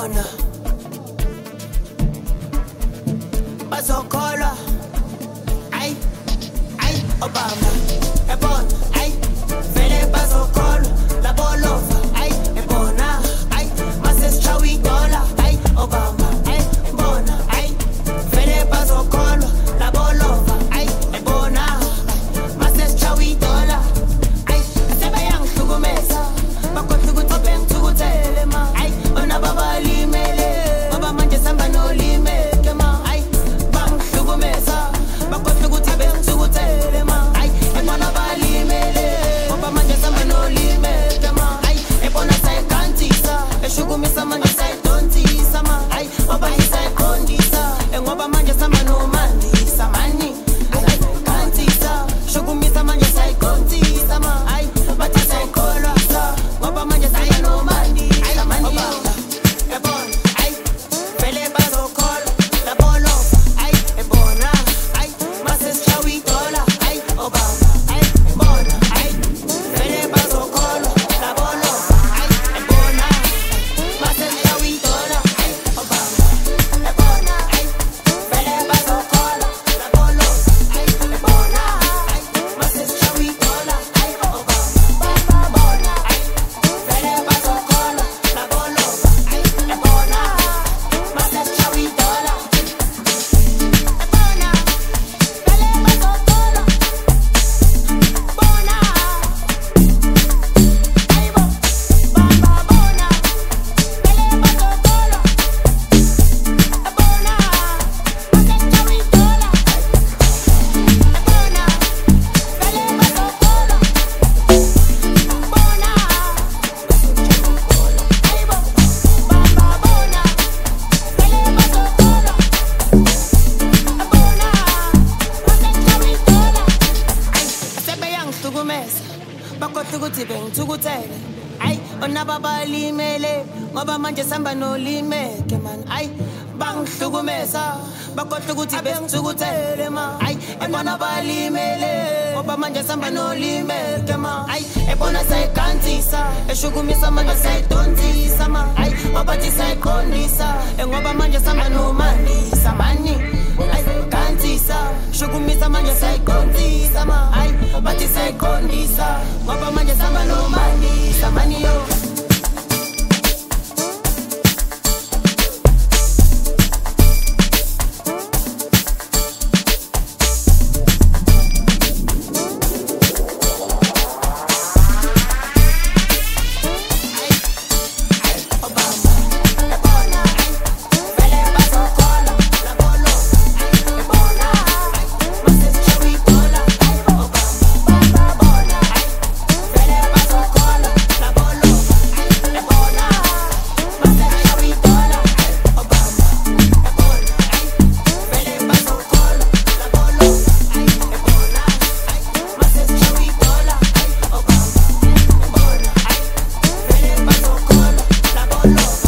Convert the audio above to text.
ebona bazokholwa ay Obama ebona ay vele bazokholwa labolova ay ebona ay maseschawa idola ay Obama ay bona ay vele bazokholwa labolova ay ebona maseschawa idola ay sebeyangihlukumeza bakhohle ukuthi bengithukutele ma ay ona babalimele ngoba manje samba nolimeke ma ay bangihlukumeza bakhohle ukuthi bengithukutele ma ay ebona balimele ngoba manje samba nolimeke ma ay ebona sayikantisa eshukumisa manje sayidontisa ma ay ngoba isayiqondisa ngoba manje samba nomandisa mani ay kantisa shukumisa manje sayiqondisa ma ay bathi sayikholwa ngoba manje sayanomandisa mani ebona ay vele bazokholwa labolova ay ebona ay maseschawa idola ay Obama ay ebona ay vele bazokholwa labolova ay ebona maseschawa idola ay Obama ebona ay vele bazokholwa labolova ay ebona ay maseschawa idola ay Obama ebona ay vele bazokholwa labolova ay ebona maseschawa idola ebona vele bazokholwa bona ayibo bamba bona vele bazokholwa ebona maseschawa idola ebona vele bazokholwa bona ayibo bamba bona vele bazokholwa ebona maseschawa idola sebeyangihlukumeza bakhohle ukuthi bengithukutele ay ona babalimele ngoba manje samba nolimeke man ay bangihlukumeza bakhohle ukuthi bengithukutele ma ay ebona balimele ngoba manje samba nolimeke ma ay ebona sayikantisa eshukumisa manje sayidontisa ma ay ngoba thi sayiqondisa ngoba manje samba nomandisa mani ay kantisa shukumisa manje sayiqondisa ma ay bathi sayiqondisa ngoba manje samba nomandisa mani yo Obama ebona ay vele bazokholwa labolova ay ebona ay maseschawa idola ay Obama ebona ay vele bazokholwa labolova ay ebona maseschawa idola ay Obama ebona ay vele bazokholwa labolova ay ebona ay maseschawa idola ay Obama ebona ay vele bazokholwa labolova